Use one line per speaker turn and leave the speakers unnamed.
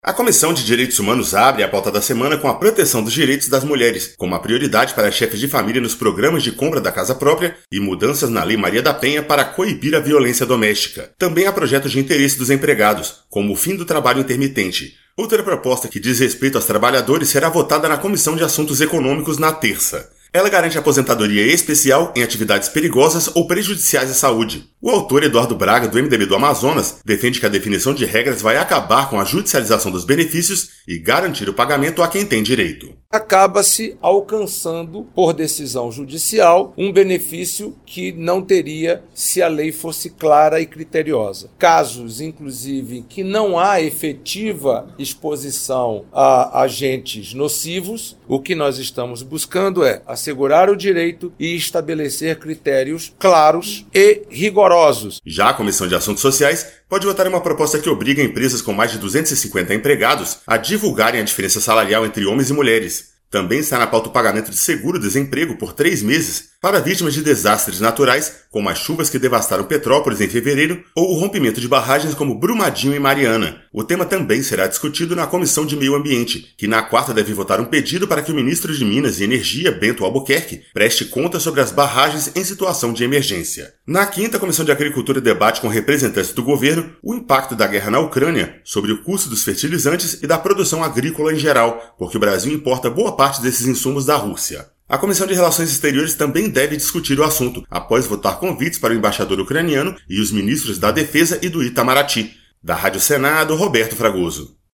A Comissão de Direitos Humanos abre a pauta da semana com a proteção dos direitos das mulheres, como a prioridade para chefes de família nos programas de compra da casa própria e mudanças na Lei Maria da Penha para coibir a violência doméstica. Também há projetos de interesse dos empregados, como o fim do trabalho intermitente. Outra proposta que diz respeito aos trabalhadores será votada na Comissão de Assuntos Econômicos na terça. Ela garante aposentadoria especial em atividades perigosas ou prejudiciais à saúde. O autor Eduardo Braga, do MDB do Amazonas, defende que a definição de regras vai acabar com a judicialização dos benefícios e garantir o pagamento a quem tem direito.
Acaba-se alcançando, por decisão judicial, um benefício que não teria se a lei fosse clara e criteriosa. Casos, inclusive, que não há efetiva exposição a agentes nocivos, o que nós estamos buscando é assegurar o direito e estabelecer critérios claros e rigorosos.
Já a Comissão de Assuntos Sociais pode votar em uma proposta que obriga empresas com mais de 250 empregados a divulgarem a diferença salarial entre homens e mulheres. Também está na pauta o pagamento de seguro-desemprego por 3 meses para vítimas de desastres naturais, como as chuvas que devastaram Petrópolis em fevereiro ou o rompimento de barragens como Brumadinho e Mariana. O tema também será discutido na Comissão de Meio Ambiente, que na quarta deve votar um pedido para que o ministro de Minas e Energia, Bento Albuquerque, preste conta sobre as barragens em situação de emergência. Na quinta, a Comissão de Agricultura debate com representantes do governo o impacto da guerra na Ucrânia sobre o custo dos fertilizantes e da produção agrícola em geral, porque o Brasil importa boa parte desses insumos da Rússia. A Comissão de Relações Exteriores também deve discutir o assunto, após votar convites para o embaixador ucraniano e os ministros da Defesa e do Itamaraty. Da Rádio Senado, Roberto Fragoso.